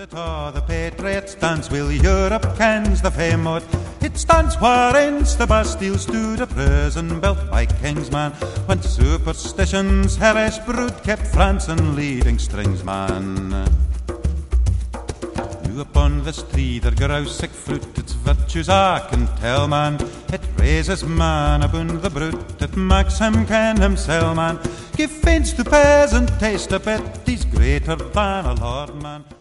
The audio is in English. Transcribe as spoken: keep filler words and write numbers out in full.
it all the Patriot stands, will Europe kens the fame o't. It stands whereins the Bastille stood, a prison built by kings, man, when superstition's hellish brood kept France in leading strings, man. Now upon this tree there grows sick fruit, its virtues I can tell, man. It raises man abund the brute, it makes him ken himself, man. Give faints to peasant taste a bit, he's greater than a lord, man.